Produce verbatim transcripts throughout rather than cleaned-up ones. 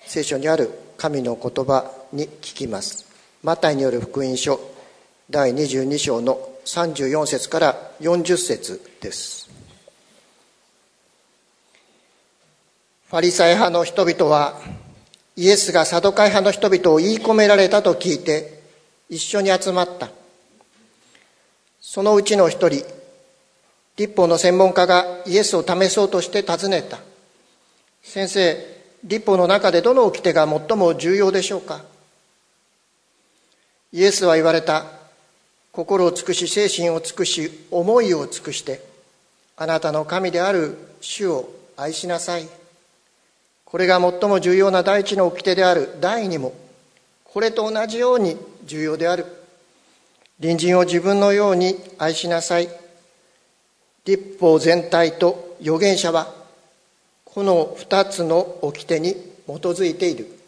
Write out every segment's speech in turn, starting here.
聖書にある神の言葉に聞きます。マタイによる福音書だいにじゅうに章のさんじゅうよん節からよんじゅう節です。ファリサイ派の人々はイエスがサドカイ派の人々を言い込められたと聞いて一緒に集まった。そのうちの一人、律法の専門家がイエスを試そうとして尋ねた。先生、律法の中でどの掟が最も重要でしょうか。イエスは言われた。心を尽くし、精神を尽くし、思いを尽くして、あなたの神である主を愛しなさい。これが最も重要な第一の掟である。第二も、これと同じように重要である。隣人を自分のように愛しなさい。律法全体と預言者は、この二つの掟に基づいている。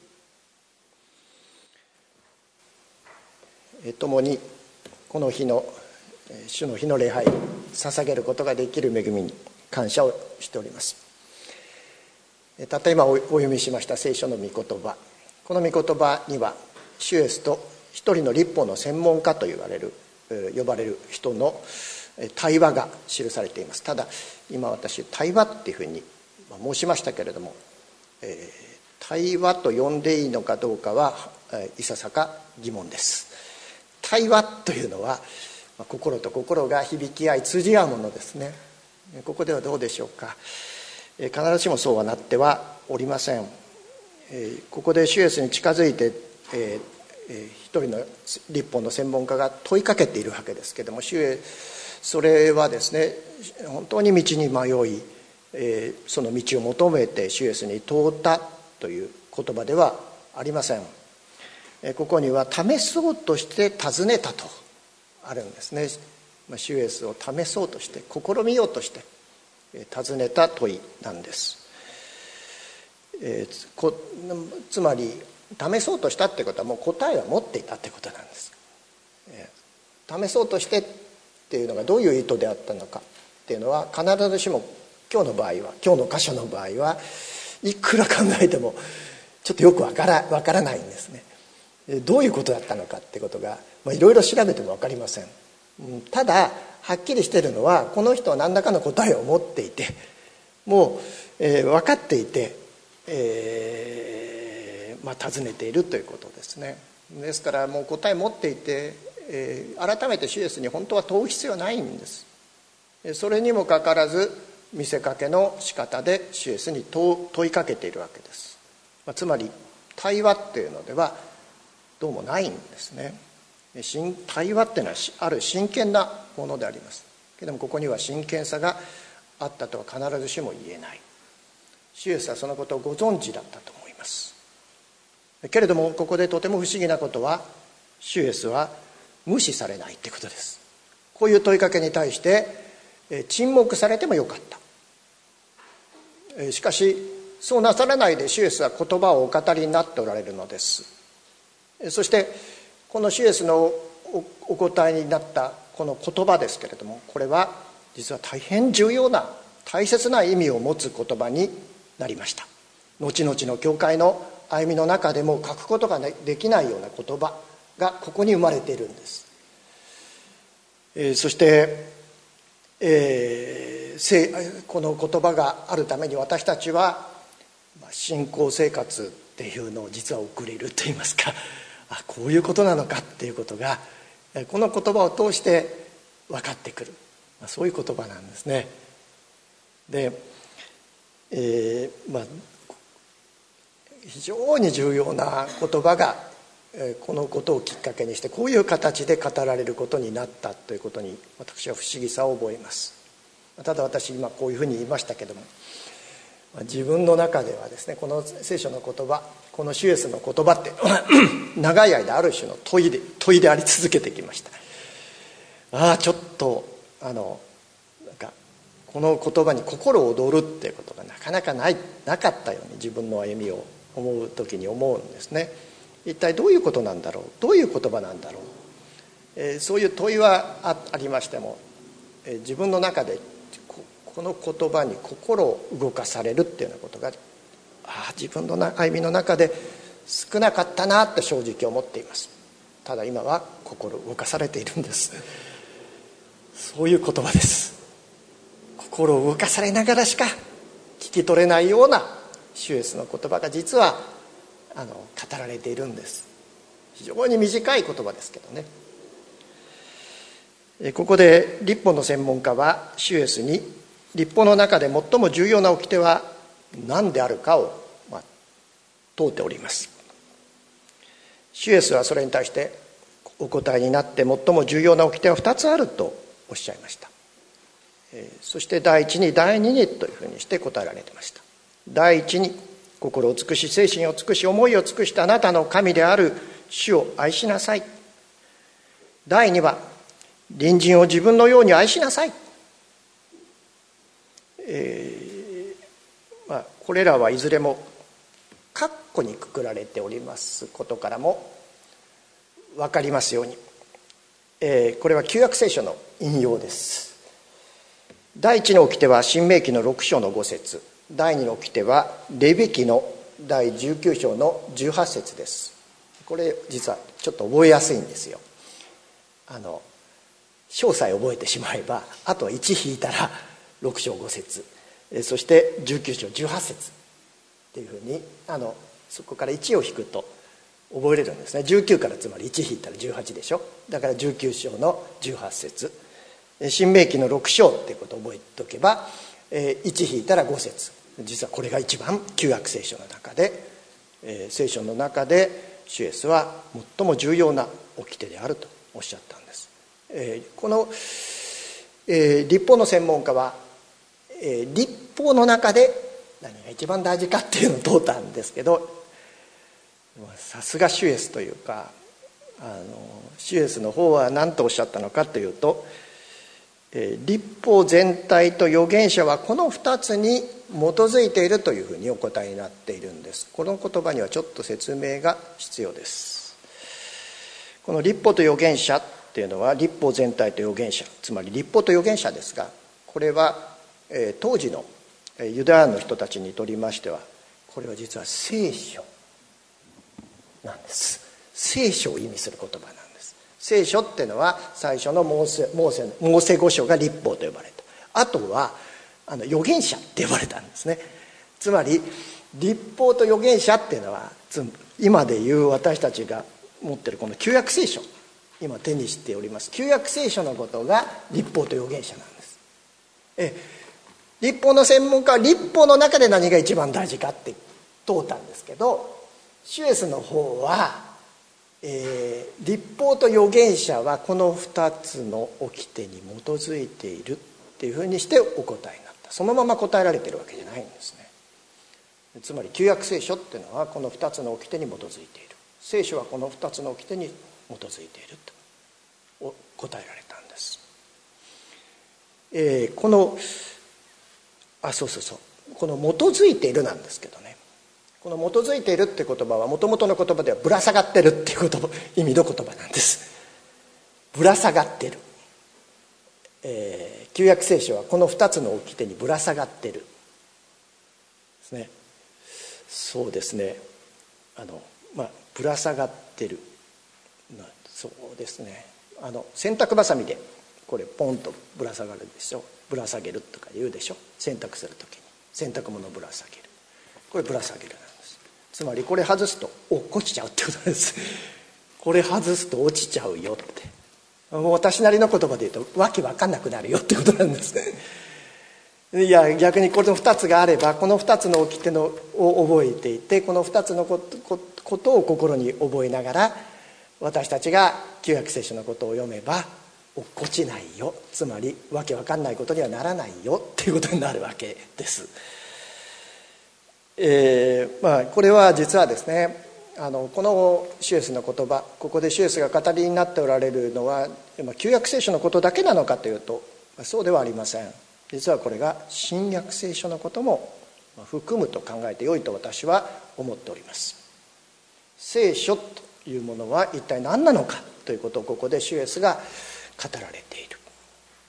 共にこの日の主の日の礼拝捧げることができる恵みに感謝をしております。たった今お読みしました聖書の御言葉、この御言葉には主イエスと一人の律法の専門家と言われる呼ばれる人の対話が記されています。ただ今私対話っていうふうに申しましたけれども、えー、対話と呼んでいいのかどうかはいささか疑問です。対話というのは心と心が響き合い通じ合うものですね。ここではどうでしょうか。必ずしもそうはなってはおりません。ここで主イエスに近づいて、えー、一人の律法の専門家が問いかけているわけですけれども、主イエスそれはですね、本当に道に迷い、えー、その道を求めて主イエスに問うたという言葉ではありません。ここには試そうとして尋ねたとあるんですね。主イエスを試そうとして試みようとして尋ねた問いなんです。えー、こつまり試そうとしたってことはもう答えは持っていたってことなんです。えー、試そうとしてっていうのがどういう意図であったのかっていうのは必ずしも今日の場合は今日の箇所の場合はいくら考えてもちょっとよくわからわからないんですね。どういうことだったのかってことがいろいろ調べても分かりません。ただはっきりしているのはこの人は何らかの答えを持っていてもう、えー、分かっていて、えーまあ、尋ねているということですね。ですからもう答え持っていて、えー、改めて主イエスに本当は問う必要はないんです。それにもかかわらず見せかけの仕方で主イエスに問いかけているわけです。まあ、つまり対話っていうのではどうもないんですね。対話っていうのはある真剣なものでありますけども、ここには真剣さがあったとは必ずしも言えない。主イエスはそのことをご存知だったと思います。けれどもここでとても不思議なことは主イエスは無視されないってことです。こういう問いかけに対して沈黙されてもよかった。しかしそうなさらないで主イエスは言葉をお語りになっておられるのです。そしてこの主イエスのお答えになったこの言葉ですけれども、これは実は大変重要な大切な意味を持つ言葉になりました。後々の教会の歩みの中でも書くことができないような言葉がここに生まれているんです。えー、そして、えー、この言葉があるために私たちは信仰生活っていうのを実は送れるといいますか、あこういうことなのかっていうことがこの言葉を通して分かってくる、そういう言葉なんですね。で、えーまあ、非常に重要な言葉がこのことをきっかけにしてこういう形で語られることになったということに私は不思議さを覚えます。ただ私今こういうふうに言いましたけども、自分の中ではですね、この聖書の言葉、この主イエスの言葉って長い間ある種の問いで問いであり続けてきました。ああちょっとあのなんかこの言葉に心躍るっていうことがなかなかないなかったように自分の歩みを思う時に思うんですね。一体どういうことなんだろう、どういう言葉なんだろう、えー、そういう問いは あ, ありましても、えー、自分の中でこの言葉に心を動かされるっていうようなことがああ自分の歩みの中で少なかったなって正直思っています。ただ今は心動かされているんです。そういう言葉です。心を動かされながらしか聞き取れないような主イエスの言葉が実はあの語られているんです。非常に短い言葉ですけどね。ここで律法の専門家は主イエスに律法の中で最も重要な掟は何であるかを、まあ、問うております。主イエスはそれに対してお答えになって最も重要な掟はふたつあるとおっしゃいました。そして第一に第二にというふうにして答えられていました。第一に心を尽くし精神を尽くし思いを尽くしてあなたの神である主を愛しなさい。第二は隣人を自分のように愛しなさい。えーまあ、これらはいずれも括弧にくくられておりますことからも分かりますように、えー、これは旧約聖書の引用です。第一の掟は申命記のろく章のご節、第二の掟はレビ記のだいじゅうきゅう章のじゅうはち節です。これ実はちょっと覚えやすいんですよ。あの章さえ覚えてしまえばあといち引いたらろく章ご節、そしてじゅうきゅう章じゅうはち節っていうふうにあのそこからいちを引くと覚えれるんですね。じゅうきゅうからつまりいち引いたらじゅうはちでしょ。だからじゅうきゅう章のじゅうはち節、申命記のろく章っていうことを覚えておけばいち引いたらご節、実はこれが一番旧約聖書の中で、えー、聖書の中で主イエスは最も重要な掟であるとおっしゃったんです。えー、この、えー、律法の専門家は、えー、律法の中で何が一番大事かっていうのを問うたんですけど、さすが主イエスというか、あの主イエスの方は何とおっしゃったのかというと、えー、律法全体と預言者はこのふたつに基づいているというふうにお答えになっているんです。この言葉にはちょっと説明が必要です。この律法と預言者っていうのは律法全体と預言者、つまり律法と預言者ですが、これは、えー、当時のユダヤの人たちにとりましてはこれは実は聖書なんです。聖書を意味する言葉なんです。聖書っていうのは最初のモーセ、モーセ、モーセ五書が律法と呼ばれた。あとはあの預言者って呼ばれたんですね。つまり律法と預言者っていうのは今でいう私たちが持ってるこの旧約聖書、今手にしております旧約聖書のことが律法と預言者なんです。え律法の専門家は律法の中で何が一番大事かって問うたんですけど、主イエスの方は、えー、律法と預言者はこのふたつの掟に基づいているっていうふうにしてお答えになった。そのまま答えられてるわけじゃないんですね。つまり旧約聖書っていうのはこのふたつの掟に基づいている、聖書はこのふたつの掟に基づいていると答えられたんです。えー、このあそうそうそうこの基づいているなんですけどね、この基づいているって言葉はもともとの言葉ではぶら下がってるっていう言葉意味の言葉なんです。ぶら下がってる、えー、旧約聖書はこのふたつの掟にぶら下がってるですね。そうですねあのまあぶら下がってる、まあ、そうですねあの洗濯ばさみでこれポンとぶら下がるでしょ。ぶら下げるとか言うでしょ。洗濯するときに洗濯物をぶら下げる、これぶら下げるなんです。つまりこれ外すと落っこちちゃうってことです。これ外すと落ちちゃうよって、もう私なりの言葉で言うとわけわかんなくなるよってことなんですね。いや逆にこのふたつがあればこのふたつの掟のを覚えていてこのふたつのこと、ことを心に覚えながら私たちが旧約聖書のことを読めば落っこちないよ、つまりわけわかんないことにはならないよっていうことになるわけです。えーまあ、これは実はですねあのこの主イエスの言葉、ここで主イエスが語りになっておられるのは旧約聖書のことだけなのかというとそうではありません。実はこれが新約聖書のことも含むと考えてよいと私は思っております。聖書というものは一体何なのかということをここで主イエスが語られている。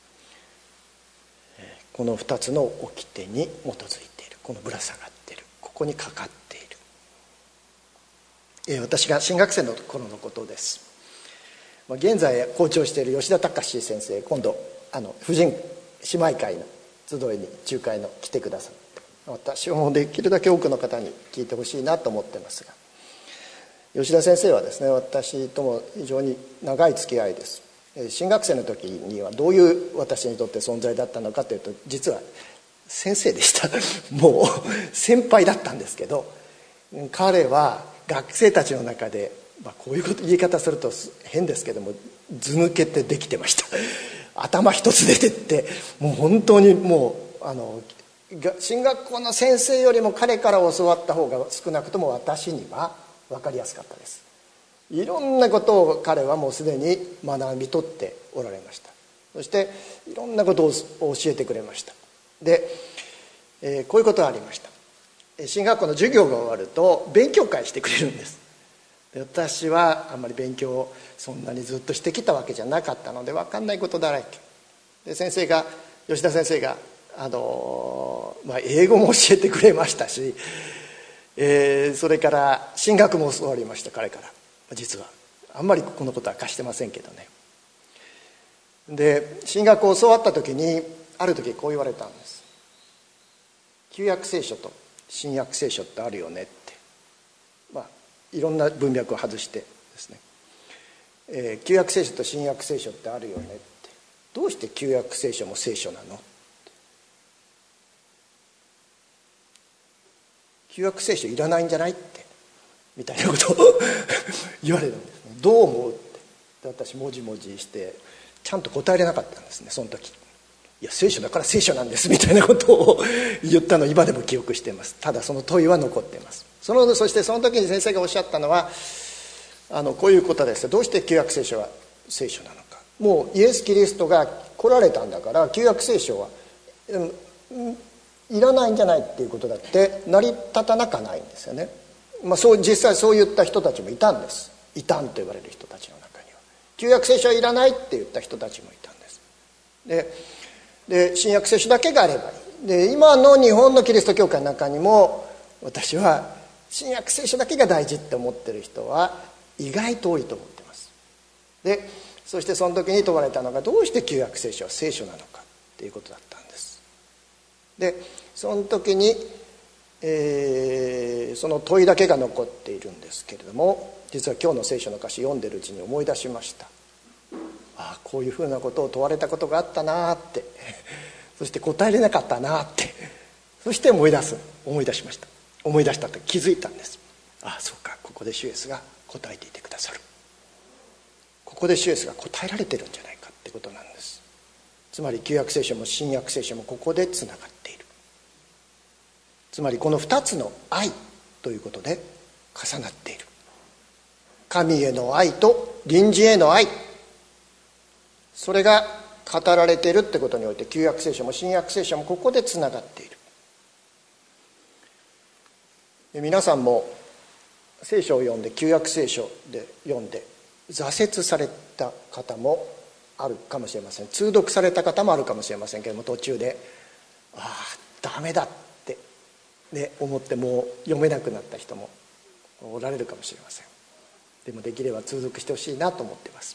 このふたつの掟に基づいている、このぶら下がっている、ここにかかっている。えー、私が新学生の頃のことです。現在校長している吉田隆先生、今度あの婦人姉妹会の集いに仲介の来てくださって、私もできるだけ多くの方に聞いてほしいなと思ってますが、吉田先生はですね、私とも非常に長い付き合いです。新学生の時にはどういう私にとって存在だったのかというと、実は先生でしたもう先輩だったんですけど、彼は学生たちの中で、まあ、こういうこと言い方すると変ですけども、図抜けてできてました。頭一つ出てって、もう本当にもうあの進学校の先生よりも彼から教わった方が少なくとも私には分かりやすかったです。いろんなことを彼はもうすでに学び取っておられました。そしていろんなことを教えてくれました。で、えー、こういうことがありました。進学校の授業が終わると勉強会してくれるんです。で、私はあんまり勉強をそんなにずっとしてきたわけじゃなかったので分かんないことだらけで、先生が吉田先生があの、まあ、英語も教えてくれましたし、えー、それから進学も教わりました。彼から実はあんまりこのことは明かしてませんけどね。で、進学を教わった時にある時こう言われたんです。旧約聖書と新約聖書ってあるよねって、まあいろんな文脈を外してですね、えー、旧約聖書と新約聖書ってあるよねって、どうして旧約聖書も聖書なの？旧約聖書いらないんじゃないってみたいなことを言われるんですね。どう思うって。で、私もじもじしてちゃんと答えれなかったんですね、その時。いや、聖書だから聖書なんですみたいなことを言ったのを今でも記憶しています。ただその問いは残っています。そのそしてその時に先生がおっしゃったのは、あのこういうことです。どうして旧約聖書は聖書なのか。もうイエス・キリストが来られたんだから旧約聖書は、うん、いらないんじゃないっていうことだって成り立たなかないんですよね。まあ、そう実際そう言った人たちもいたんです。異端と言われる人たちの中には旧約聖書はいらないって言った人たちもいたんです。でで新約聖書だけがあればいい。で、今の日本のキリスト教会の中にも私は新約聖書だけが大事って思ってる人は意外と多いと思ってます。で、そしてその時に問われたのが、どうして旧約聖書は聖書なのかっていうことだったんです。で、その時に、えー、その問いだけが残っているんですけれども、実は今日の聖書の歌詞読んでるうちに思い出しました。ああ、こういうふうなことを問われたことがあったなって、そして答えれなかったなって、そして思い出す思い出しました。思い出したと気づいたんです。ああ、そうか、ここで主イエスが答えていてくださる。ここで主イエスが答えられてるんじゃないかってことなんです。つまり旧約聖書も新約聖書もここでつながっている。つまりこの二つの愛ということで重なっている。神への愛と隣人への愛、それが語られているってことにおいて、旧約聖書も新約聖書もここでつながっている。で、皆さんも聖書を読んで、旧約聖書で読んで挫折された方もあるかもしれません。通読された方もあるかもしれませんけれども、途中でああダメだって、ね、思ってもう読めなくなった人もおられるかもしれません。でもできれば通読してほしいなと思っています。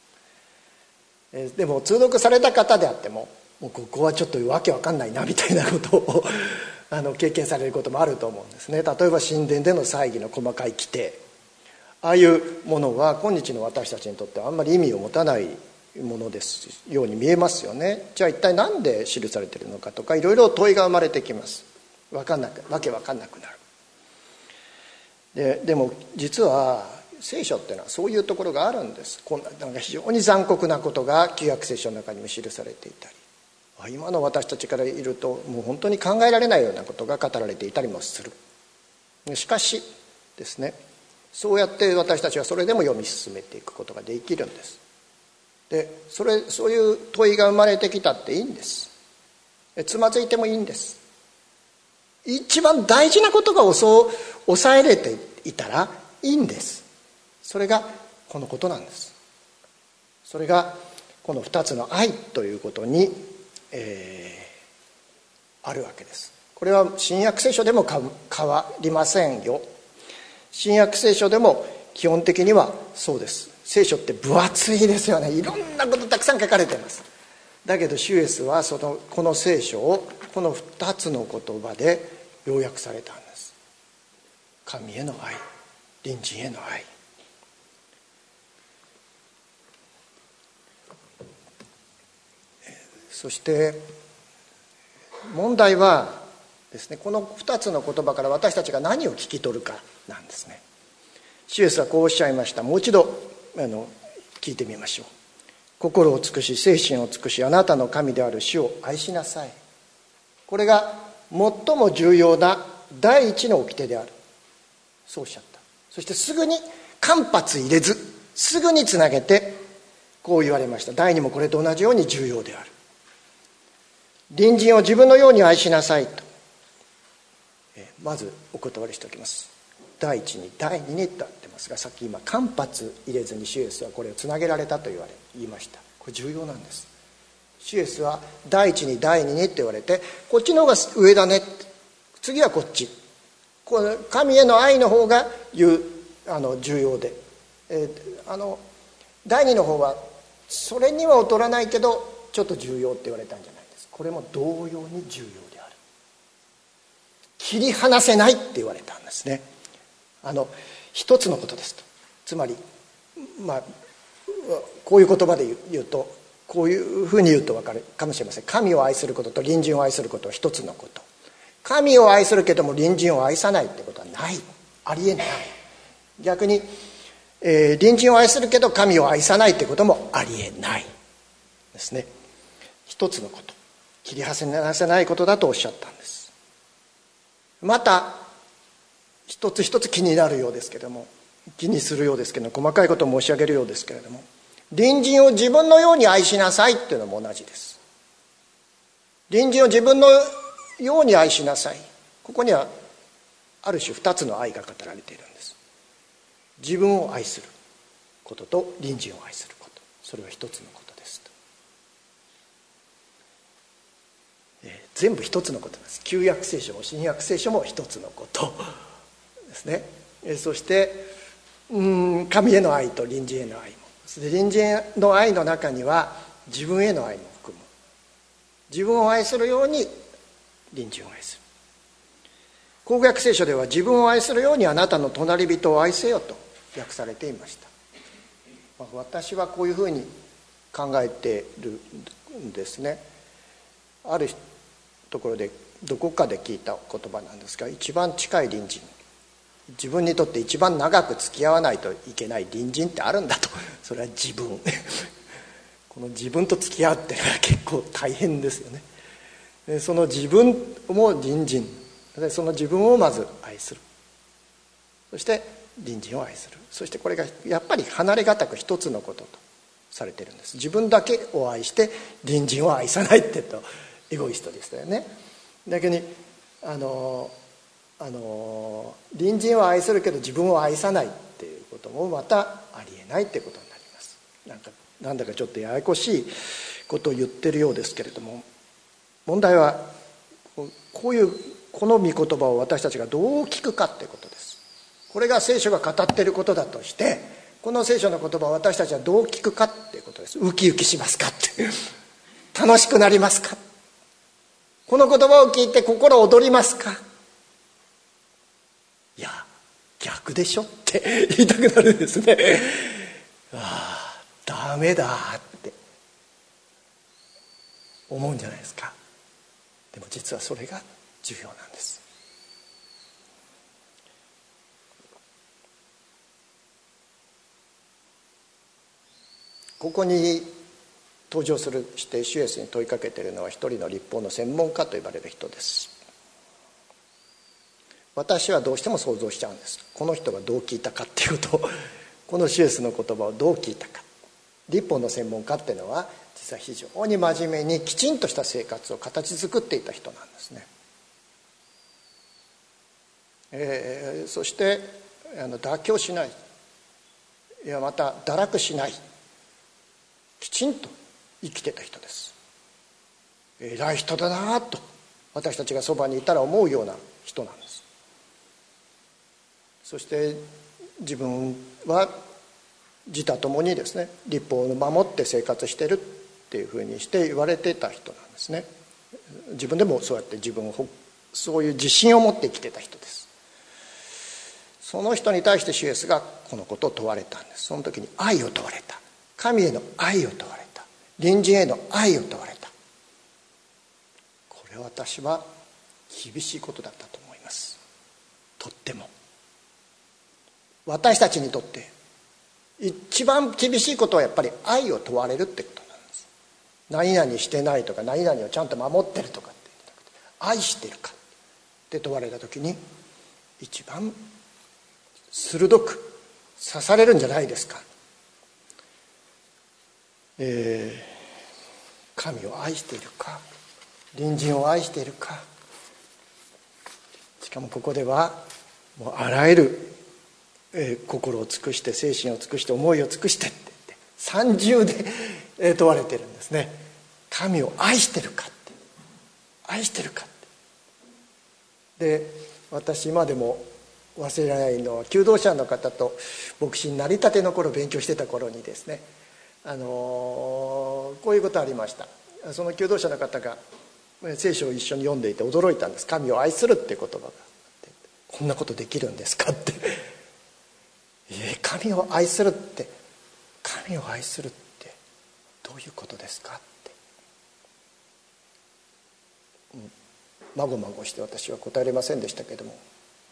でも通読された方であっても、もうここはちょっとわけわかんないなみたいなことをあの経験されることもあると思うんですね。例えば神殿での祭儀の細かい規定、ああいうものは今日の私たちにとってはあんまり意味を持たないものですように見えますよね。じゃあ一体何で記されているのかとか、いろいろ問いが生まれてきます。わかんなくわけわかんなくなる。で、でも実は聖書っていうのはそういうところがあるんです。こんななんか非常に残酷なことが旧約聖書の中にも記されていたり、今の私たちからいるともう本当に考えられないようなことが語られていたりもする。しかしですね、そうやって私たちはそれでも読み進めていくことができるんです。で、それそういう問いが生まれてきたっていいんです。つまずいてもいいんです。一番大事なことが抑えれていたらいいんです。それがこのことなんです。それがこの二つの愛ということに、えー、あるわけです。 これは新約聖書でも変わりませんよ。新約聖書でも基本的にはそうです。聖書って分厚いですよね。いろんなことたくさん書かれています。だけど主イエスはそのこの聖書をこのふたつの言葉で要約されたんです。神への愛、隣人への愛。そして問題はですね、このふたつの言葉から私たちが何を聞き取るかなんですね。主イエスはこうおっしゃいました。もう一度あの聞いてみましょう。心を尽くし精神を尽くしあなたの神である主を愛しなさい。これが最も重要な第一の掟である。そうおっしゃった。そしてすぐに間髪入れずすぐにつなげてこう言われました。第二もこれと同じように重要である。隣人を自分のように愛しなさいと、えまずお断りしておきます。第一に第二にとあってますが、さっき今間髪入れずに主イエスはこれをつなげられたと言われ言いました。これ重要なんです。主イエスは第一に第二にって言われて、こっちの方が上だね、次はこっち、この神への愛の方があの重要で、えー、あの第二の方はそれには劣らないけどちょっと重要って言われたんじゃない。これも同様に重要である。切り離せないって言われたんですね。あの一つのことですと。つまりまあこういう言葉で言うとこういうふうに言うと分かるかもしれません。神を愛することと隣人を愛することは一つのこと。神を愛するけども隣人を愛さないってことはない、ありえない。逆に、えー、隣人を愛するけど神を愛さないってこともありえないですね。一つのこと、切り離せないことだとおっしゃったんです。また一つ一つ気になるようですけれども、気にするようですけれども、細かいことを申し上げるようですけれども、隣人を自分のように愛しなさいっていうのも同じです。隣人を自分のように愛しなさい。ここにはある種二つの愛が語られているんです。自分を愛することと隣人を愛すること、それは一つのことですと。全部一つのことです。旧約聖書も新約聖書も一つのことですね。そしてうん神への愛と隣人への愛も、そして隣人の愛の中には自分への愛も含む。自分を愛するように隣人を愛する。公約聖書では自分を愛するようにあなたの隣人を愛せよと訳されていました。私はこういうふうに考えているんですね。あるところでどこかで聞いた言葉なんですが、一番近い隣人、自分にとって一番長く付き合わないといけない隣人ってあるんだと。それは自分この自分と付き合うっていうのは結構大変ですよね。でその自分も隣人で、その自分をまず愛する、そして隣人を愛する、そしてこれがやっぱり離れがたく一つのこととされているんです。自分だけを愛して隣人を愛さないって言うとエゴイストでしたよね。だけどあのあの隣人を愛するけど自分を愛さないっていうこともまたありえないってことになります。なんかなんだかちょっとややこしいことを言ってるようですけれども、問題はこういうこの御言葉を私たちがどう聞くかってことです。これが聖書が語っていることだとして、この聖書の言葉を私たちはどう聞くかっていうことです。ウキウキしますかって楽しくなりますか、この言葉を聞いて心躍りますか。いや逆でしょって言いたくなるんですね。ああダメだって思うんじゃないですか。でも実はそれが重要なんです。ここに登場するして主イエスに問いかけているのは一人の律法の専門家と呼ばれる人です。私はどうしても想像しちゃうんです。この人がどう聞いたかっていうことを、この主イエスの言葉をどう聞いたか。律法の専門家っていうのは実は非常に真面目にきちんとした生活を形作っていた人なんですね。えー、そしてあの妥協しない、いやまた堕落しない、きちんと生きてた人です。偉い人だなと私たちがそばにいたら思うような人なんです。そして自分は自他ともにですね、律法を守って生活しているっていうふうにして言われていた人なんですね。自分でもそうやって自分をそういう自信を持って生きていた人です。その人に対して主イエスがこのことを問われたんです。その時に愛を問われた。神への愛を問われた。隣人への愛を問われた。これは私は厳しいことだったと思います。とっても私たちにとって一番厳しいことはやっぱり愛を問われるってことなんです。何々してないとか何々をちゃんと守ってるとかって言ってなくて、愛してるかって問われた時に一番鋭く刺されるんじゃないですか。えー、神を愛しているか、隣人を愛しているか。しかもここではもうあらゆる、えー、心を尽くして精神を尽くして思いを尽くしてって言って三重で、えー、問われてるんですね。神を愛してるかって、愛してるかって。で、私今でも忘れられないのは、求道者の方と牧師になりたての頃勉強してた頃にですね、あのー、こういうことありました。その求道者の方が聖書を一緒に読んでいて驚いたんです。神を愛するっていう言葉があって、こんなことできるんですかってえ神を愛するって神を愛するってどういうことですかって、うん、まごまごして私は答えれませんでしたけども、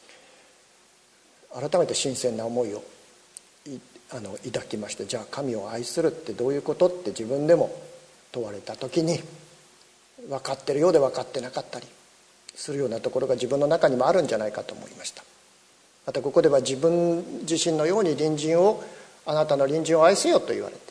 改めて新鮮な思いをあの抱きまして、じゃあ神を愛するってどういうことって自分でも問われた時に、分かってるようで分かってなかったりするようなところが自分の中にもあるんじゃないかと思いました。またここでは自分自身のように隣人を、あなたの隣人を愛せよと言われて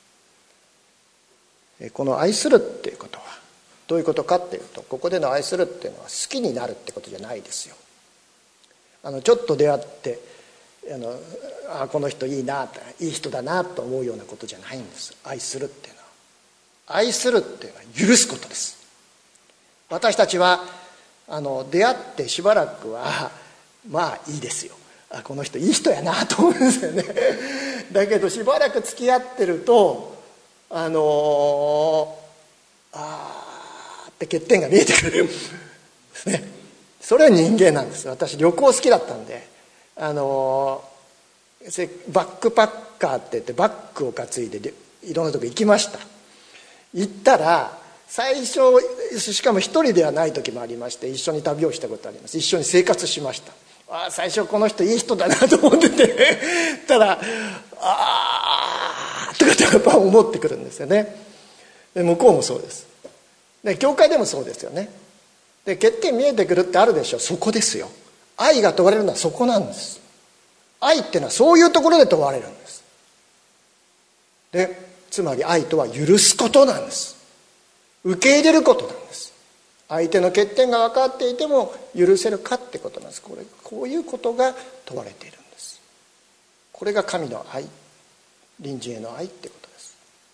いる。この愛するっていうことはどういうことかっていうと、ここでの愛するっていうのは好きになるってことじゃないですよ。あのちょっと出会ってあのあこの人いいな、いい人だなと思うようなことじゃないんです。愛するっていうのは、愛するっていうのは許すことです。私たちはあの出会ってしばらくはまあいいですよ、あこの人いい人やなと思うんですよねだけどしばらく付き合ってるとあのあーって欠点が見えてくるんですね。それは人間なんです。私旅行好きだったんで、あのバックパッカーって言ってバッグを担いでいろんなとこ行きました。行ったら最初、しかも一人ではない時もありまして、一緒に旅をしたことあります。一緒に生活しました。あ最初この人いい人だなと思っててたらあーとかってやっぱ思ってくるんですよね。で向こうもそうです。で教会でもそうですよね。で欠点見えてくるってあるでしょ。そこですよ。愛が問われるのはそこなんです。愛っていうのはそういうところで問われるんです。でつまり愛とは許すことなんです。受け入れることなんです。相手の欠点が分かっていても許せるかってことなんです。これこういうことが問われているんです。これが神の愛、隣人への愛ってことです。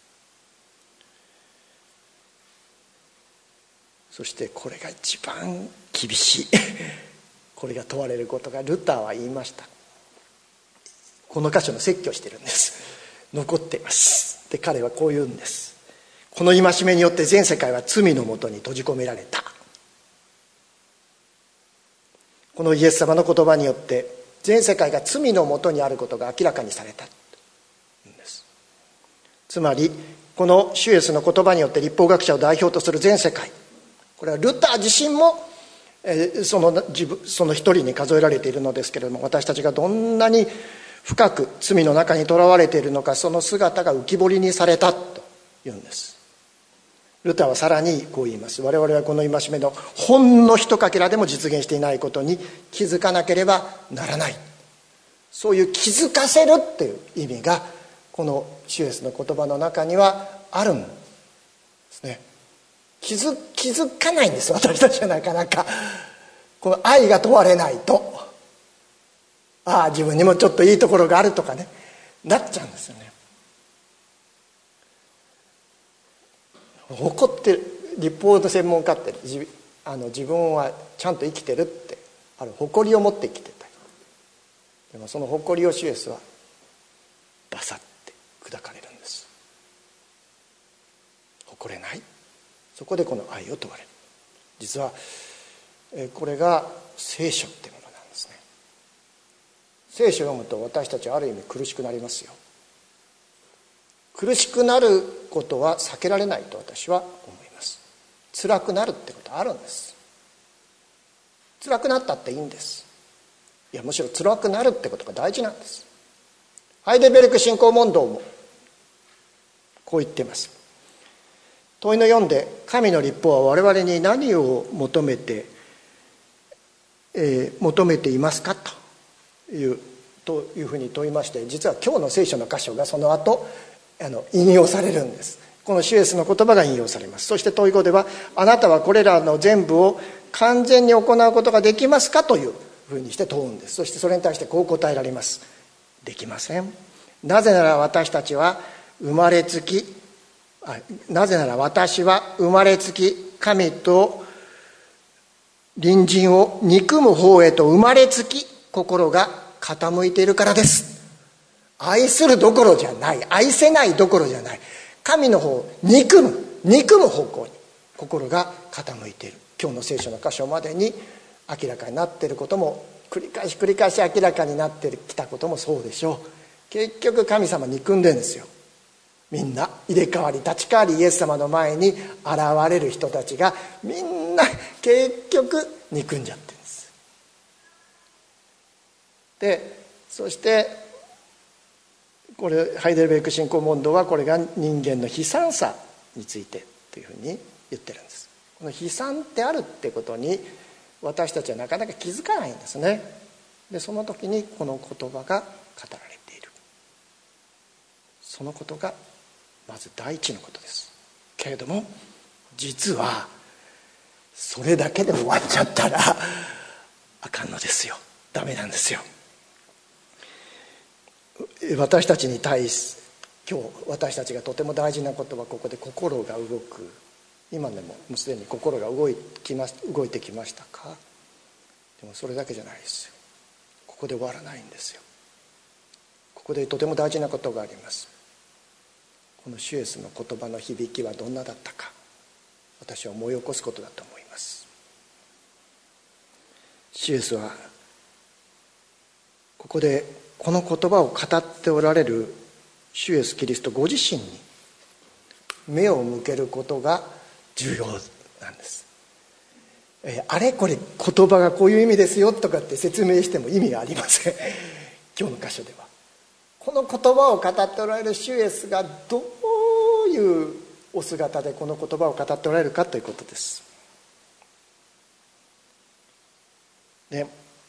そしてこれが一番厳しいこれが問われることが、ルターは言いました。この箇所の説教してるんです。残っています。で彼はこう言うんです。この戒めによって全世界は罪のもとに閉じ込められた。このイエス様の言葉によって全世界が罪のもとにあることが明らかにされたんです。つまりこの主イエスの言葉によって律法学者を代表とする全世界、これはルター自身もその自分その一人に数えられているのですけれども、私たちがどんなに深く罪の中にとらわれているのか、その姿が浮き彫りにされたというんです。ルターはさらにこう言います。我々はこの戒めのほんの一かけらでも実現していないことに気づかなければならない。そういう気づかせるっていう意味がこの主イエスの言葉の中にはあるんですね。気づ、気づかないんです、私たちはなかなか。この愛が問われないと、ああ自分にもちょっといいところがあるとかね、なっちゃうんですよね。怒ってる律法の専門家ってあの自分はちゃんと生きてるってある誇りを持って生きてた。でもその誇りを主イエスはバサッて砕かれるんです。誇れない。そこでこの愛を問われる。実はこれが聖書ってものなんですね。聖書を読むと私たちはある意味苦しくなりますよ。苦しくなることは避けられないと私は思います。辛くなるってことはあるんです。辛くなったっていいんです。いやむしろ辛くなるってことが大事なんです。ハイデルベルク信仰問答もこう言っています。問いのよんで神の律法は我々に何を求めて、えー、求めていますかというというふうに問いまして、実は今日の聖書の箇所がその後あの引用されるんです。この主イエスの言葉が引用されます。そして問いごではあなたはこれらの全部を完全に行うことができますかというふうにして問うんです。そしてそれに対してこう答えられます。できません。なぜなら私たちは生まれつきあなぜなら私は生まれつき神と隣人を憎む方へと生まれつき心が傾いているからです。愛するどころじゃない、愛せないどころじゃない、神の方を憎む憎む方向に心が傾いている。今日の聖書の箇所までに明らかになっていることも繰り返し繰り返し明らかになってきたこともそうでしょう。結局神様憎んでるんですよ。みんな入れ替わり立ち替わりイエス様の前に現れる人たちがみんな結局憎んじゃってるんです。でそしてこれハイデルベルク信仰問答はこれが人間の悲惨さについてというふうに言ってるんです。この悲惨ってあるってことに私たちはなかなか気づかないんですね。でその時にこの言葉が語られている。そのことがまず第一のことです。けれども実はそれだけで終わっちゃったらあかんのですよ。ダメなんですよ。私たちに対し今日私たちがとても大事なことはここで心が動く。今でももうすでに心が動いきま動いてきましたか。でもそれだけじゃないですよ。ここで終わらないんですよ。ここでとても大事なことがあります。この主イエスの言葉の響きはどんなだったか、私は思い起こすことだと思います。主イエスはここでこの言葉を語っておられる主イエスキリストご自身に目を向けることが重要なんです。えー、あれこれ言葉がこういう意味ですよとかって説明しても意味がありません。今日の箇所ではこの言葉を語っておられる主イエスがどういうお姿でこの言葉を語っておられるかということです。で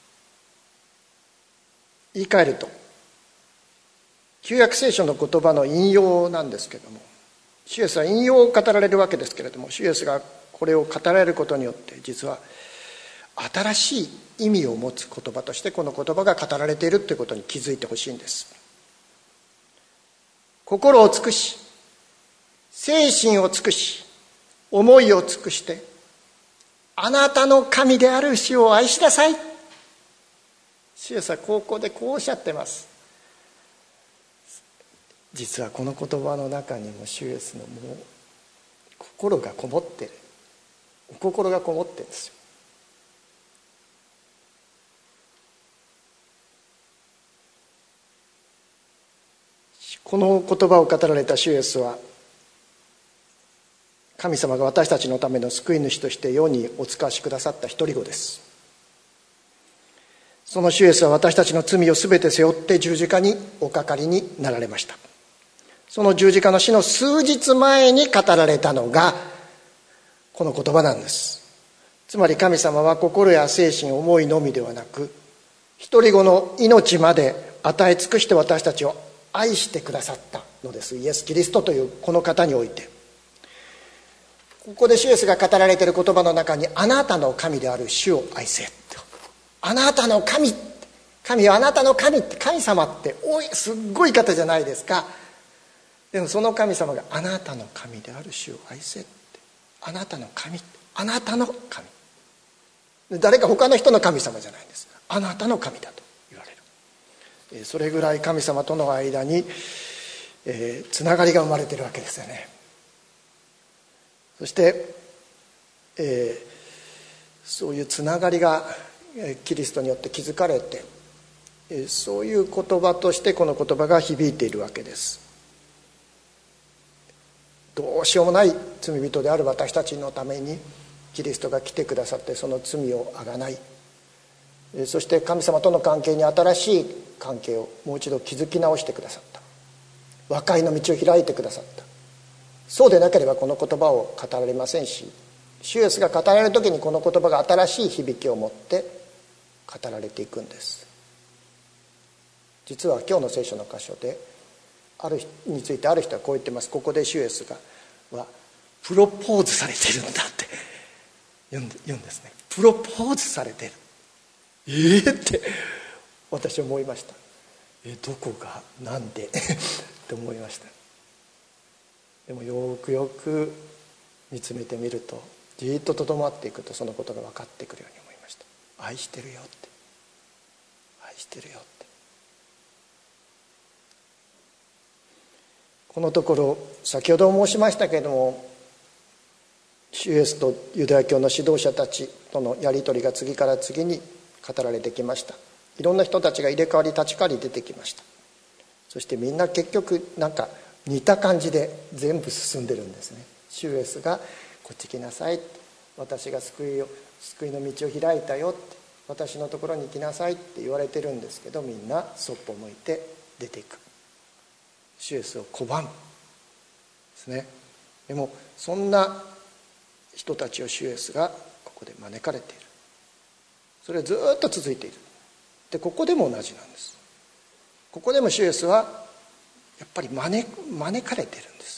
言い換えると旧約聖書の言葉の引用なんですけれども、主イエスは引用を語られるわけですけれども、主イエスがこれを語られることによって実は新しい意味を持つ言葉としてこの言葉が語られているということに気づいてほしいんです。心を尽くし、精神を尽くし、思いを尽くしてあなたの神である主を愛しなさい。主イエスはここでこうおっしゃってます。実はこの言葉の中にも主イエスのもう心がこもってる、お心がこもってるんですよ。この言葉を語られた主イエスは神様が私たちのための救い主として世にお使わしくださった一人子です。その主イエスは私たちの罪をすべて背負って十字架におかかりになられました。その十字架の死の数日前に語られたのがこの言葉なんです。つまり神様は心や精神、思いのみではなく一人子の命まで与え尽くして私たちを愛してくださったのです。イエス・キリストというこの方において、ここで主イエスが語られている言葉の中にあなたの神である主を愛せと、あなたの神、神はあなたの神って、神様っておいすっごい方じゃないですか。でもその神様があなたの神である主を愛せって、あなたの神、あなたの神、 誰か他の人の神様じゃないんです。あなたの神だと言われる。それぐらい神様との間に、えー、つながりが生まれているわけですよね。そして、えー、そういうつながりがキリストによって築かれて、そういう言葉としてこの言葉が響いているわけです。どうしようもない罪人である私たちのためにキリストが来てくださって、その罪をあがない、そして神様との関係に新しい関係をもう一度築き直してくださった。和解の道を開いてくださった。そうでなければこの言葉を語られませんし、主イエスが語られる時にこの言葉が新しい響きを持って語られていくんです。実は今日の聖書の箇所である人についてある人はこう言ってます。ここで主イエスがはプロポーズされているんだって言うん言うんですね。プロポーズされている。えーって私は思いました。えどこがなんでって思いました。でもよくよく見つめてみると、じっととどまっていくとそのことが分かってくるように思いました。愛してるよって、愛してるよって。このところ先ほど申しましたけれども、主イエスとユダヤ教の指導者たちとのやり取りが次から次に語られてきました。いろんな人たちが入れ替わり立ち替わり出てきました。そしてみんな結局なんか似た感じで全部進んでるんですね。主イエスがこっち来なさいって、私が救いを救いの道を開いたよって、私のところに来なさいって言われてるんですけど、みんなそっぽ向いて出ていく。主イエスを拒むですね。でもそんな人たちを主イエスがここで招かれている。それはずっと続いている。でここでも同じなんです。ここでも主イエスはやっぱり招招かれているんです。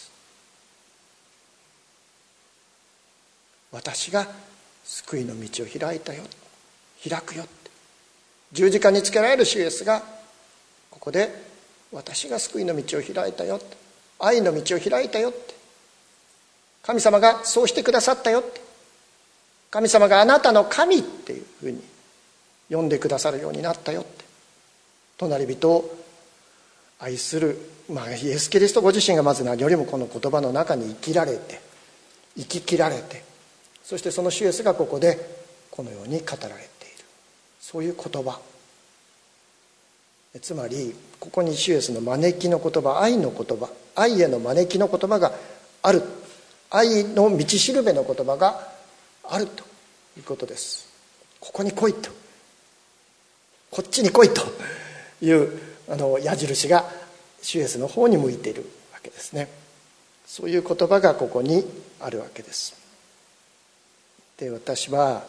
私が救いの道を開いたよ、開くよって、十字架につけられる主イエスがここで私が救いの道を開いたよって、愛の道を開いたよって、神様がそうしてくださったよって、神様があなたの神っていうふうに呼んでくださるようになったよって、隣人を愛する、まあ、イエス・キリストご自身がまず何よりもこの言葉の中に生きられて生き切られて、そしてその主イエスがここでこのように語られている、そういう言葉、つまりここに主イエスの招きの言葉、愛の言葉、愛への招きの言葉がある、愛の道しるべの言葉があるということです。ここに来いと、こっちに来いというあの矢印が主イエスの方に向いているわけですね。そういう言葉がここにあるわけです。で私は、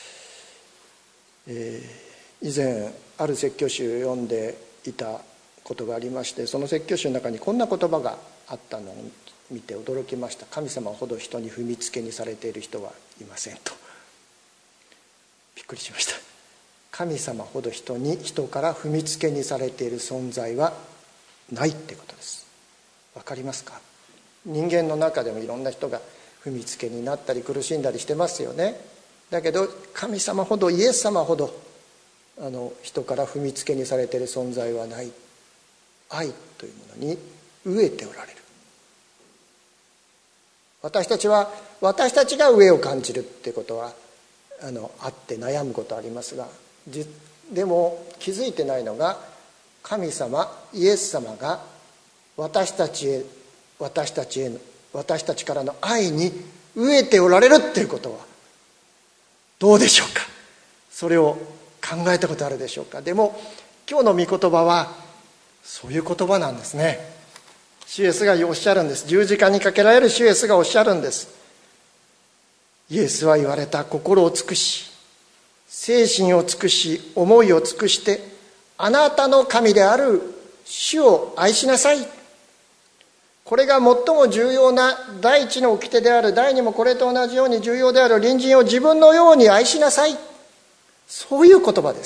えー、以前ある説教集を読んでいたことがありまして、その説教集の中にこんな言葉があったのを見て驚きました。神様ほど人に踏みつけにされている人はいませんと。びっくりしました。神様ほど人に人から踏みつけにされている存在はないってことです。わかりますか？人間の中でもいろんな人が踏みつけになったり苦しんだりしてますよね。だけど神様ほど、イエス様ほどあの人から踏みつけにされている存在はない。愛というものに飢えておられる。私たちは私たちが飢えを感じるってことはあのあって悩むことありますが、でも気づいてないのが、神様イエス様が私たちへ私たちへの私たちからの愛に飢えておられるっていうことはどうでしょうか。それを考えたことあるでしょうか。でも今日の御言葉はそういう言葉なんですね。主イエスがおっしゃるんです。十字架にかけられる主イエスがおっしゃるんです。イエスは言われた。心を尽くし、精神を尽くし、思いを尽くして、あなたの神である主を愛しなさい。これが最も重要な第一の掟である。第二もこれと同じように重要である。隣人を自分のように愛しなさい。そういう言葉です。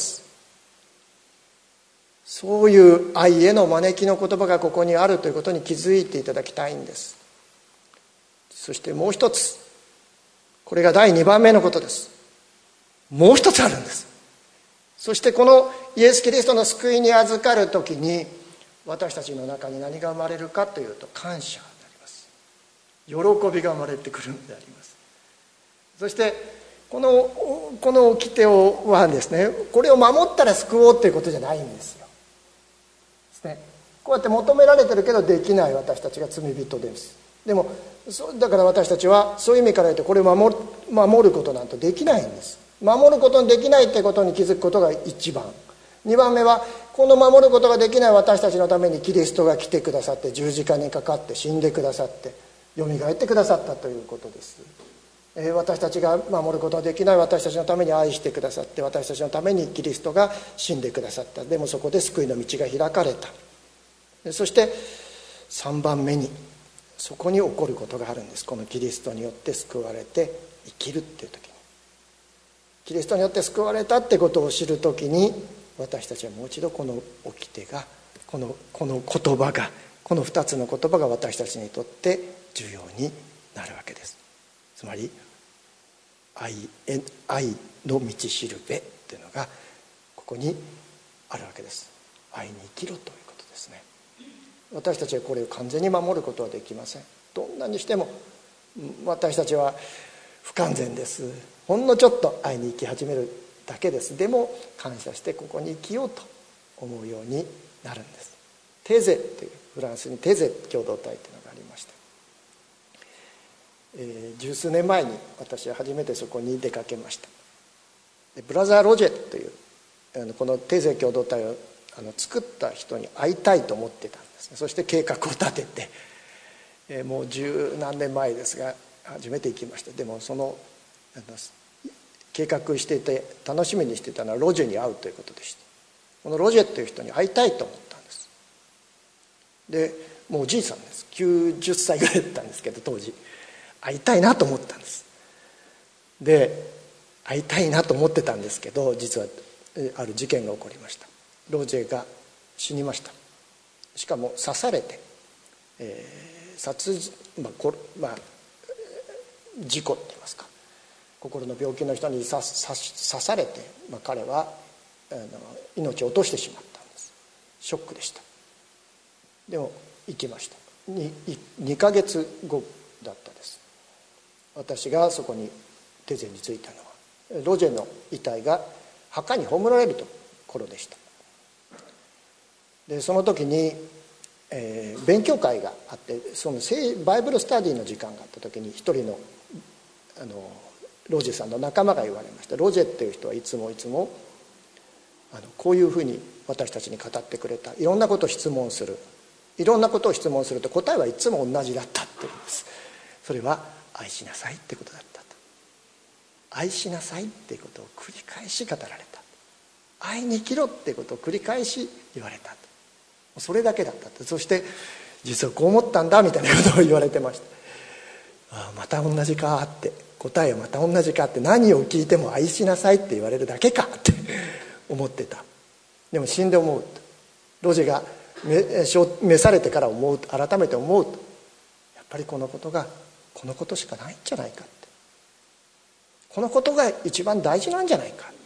そういう愛への招きの言葉がここにあるということに気づいていただきたいんです。そしてもう一つ、これが第二番目のことです。 もう一つあるんです。そしてこのイエス・キリストの救いに預かるときに私たちの中に何が生まれるかというと、感謝があります。喜びが生まれてくるのであります。そしてこのこの掟はですね、これを守ったら救おうということじゃないんですよ。ですね、こうやって求められてるけどできない私たちが罪人です。でもだから私たちはそういう意味から言うと、これを守る、守ることなんてできないんです。守ることのできないってことに気づくことが一番。二番目は、この守ることができない私たちのためにキリストが来てくださって、十字架にかかって死んでくださってよみがえってくださったということです。えー、私たちが守ることができない私たちのために愛してくださって、私たちのためにキリストが死んでくださった。でもそこで救いの道が開かれた。そしてさんばんめに、そこに起こることがあるんです。このキリストによって救われて生きるっていう時に、キリストによって救われたってことを知る時に、私たちはもう一度この掟が、このこの言葉が、このふたつの言葉が私たちにとって重要になるわけです。つまり 愛, 愛の道しるべっていうのがここにあるわけです。愛に生きろということですね。私たちはこれを完全に守ることはできません。どんなにしても私たちは不完全です。ほんのちょっと愛に生き始めるだけです。でも感謝してここに生きようと思うようになるんです。テゼという、フランスにテゼ共同体というのがありました。えー、十数年前に私は初めてそこに出かけました。でブラザー・ロジェというあのこのテゼ共同体をあの作った人に会いたいと思ってたんですね。そして計画を立てて、えー、もう十何年前ですが初めて行きました。でもそのあの計画していて楽しみにしていたのはロジェに会うということでした。このロジェという人に会いたいと思ったんです。でもうおじいさんです。きゅうじゅっさいぐらいだったんですけど、当時会いたいなと思ったんです。で会いたいなと思ってたんですけど、実はある事件が起こりました。ロジェが死にました。しかも刺されて、えー、殺人、まあこまあ、事故って言いますか、心の病気の人に 刺, 刺, 刺されて、まあ、彼はあの命を落としてしまったんです。ショックでした。でも生きました。 2, 2ヶ月後だったです。私がそこにテゼに着いたのは、ロジェの遺体が墓に葬られるところでした。でその時に、えー、勉強会があって、そのバイブルスタディの時間があった時に、一人のあのロジェさんの仲間が言われました。ロジェっていう人はいつもいつもあのこういうふうに私たちに語ってくれた。いろんなことを質問するいろんなことを質問すると答えはいつも同じだったって言うんです。それは愛しなさいってことだったと。愛しなさいっていうことを繰り返し語られた。愛に生きろっていうことを繰り返し言われたと。それだけだったと。そして実はこう思ったんだみたいなことを言われてました。ああまた同じかって、答えはまた同じかって、何を聞いても愛しなさいって言われるだけかって思ってた。でも死んで思うと、ロジェが召されてから思う、改めて思うと、やっぱりこのことがこのことしかないんじゃないかって、このことが一番大事なんじゃないかって、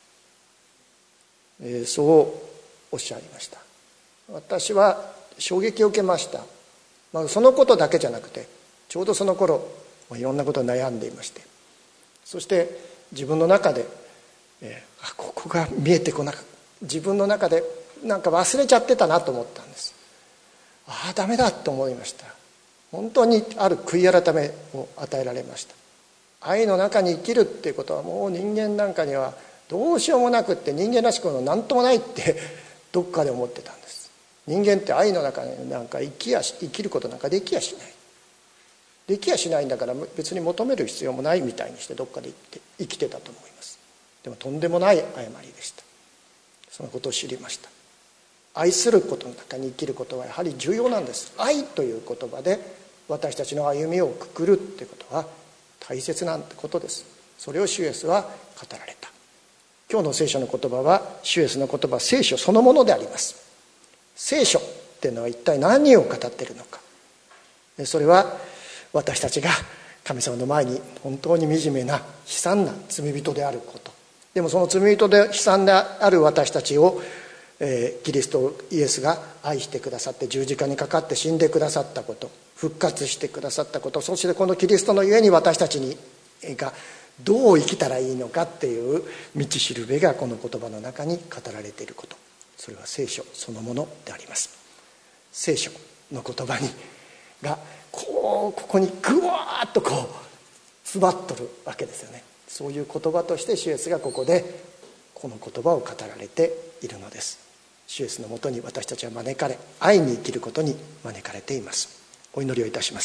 えー、そうおっしゃいました。私は衝撃を受けました。まあ、そのことだけじゃなくて、ちょうどその頃いろんなことを悩んでいまして、そして自分の中で、えー、あここが見えてこなかった、自分の中でなんか忘れちゃってたなと思ったんです。ああダメだと思いました。本当にある悔い改めを与えられました。愛の中に生きるっていうことはもう人間なんかにはどうしようもなくって、人間らしくの何ともないってどっかで思ってたんです。人間って愛の中になんか生きやし生きることなんかできやしない、できやしないんだから別に求める必要もないみたいにしてどっかで生きて、生きてたと思います。でもとんでもない誤りでした。そのことを知りました。愛することの中に生きることはやはり重要なんです。愛という言葉で私たちの歩みをくくるということは大切なことです。それを主イエスは語られた。今日の聖書の言葉は主イエスの言葉、聖書そのものであります。聖書っていうのは一体何を語っているのか。それは私たちが神様の前に本当に惨めな悲惨な罪人であること、 でもその罪人で悲惨である私たちを、えー、キリストイエスが愛してくださって十字架にかかって死んでくださったこと、復活してくださったこと、そしてこのキリストのゆえに私たちにがどう生きたらいいのかっていう道しるべがこの言葉の中に語られていること、それは聖書そのものであります。聖書の言葉にがこうここにグワーッとこう詰まっとるわけですよね。そういう言葉として主イエスがここでこの言葉を語られているのです。主イエスのもとに私たちは招かれ、愛に生きることに招かれています。お祈りをいたします。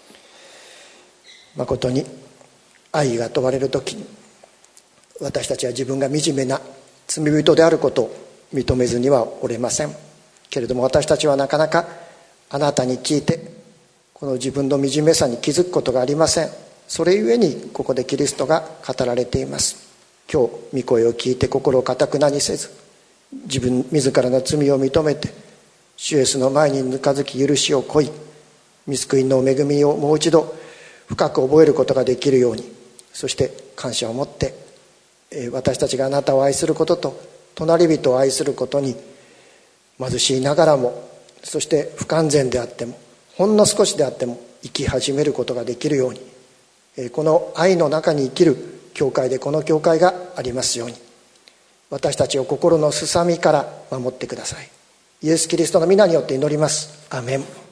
まことに愛が問われるときに、私たちは自分が惨めな罪人であることを認めずにはおれませんけれども、私たちはなかなかあなたに聞いてこの自分の惨めさに気づくことがありません。それゆえにここでキリストが語られています。今日御声を聞いて心をかたくなにせず、自分自らの罪を認めて主イエスの前にぬかずき許しを請い、御救いの恵みをもう一度深く覚えることができるように、そして感謝を持って私たちがあなたを愛することと隣人を愛することに、貧しいながらも、そして不完全であってもほんの少しであっても生き始めることができるように、この愛の中に生きる教会でこの教会がありますように、私たちを心のすさみから守ってください。イエス・キリストの皆によって祈ります。アーメン。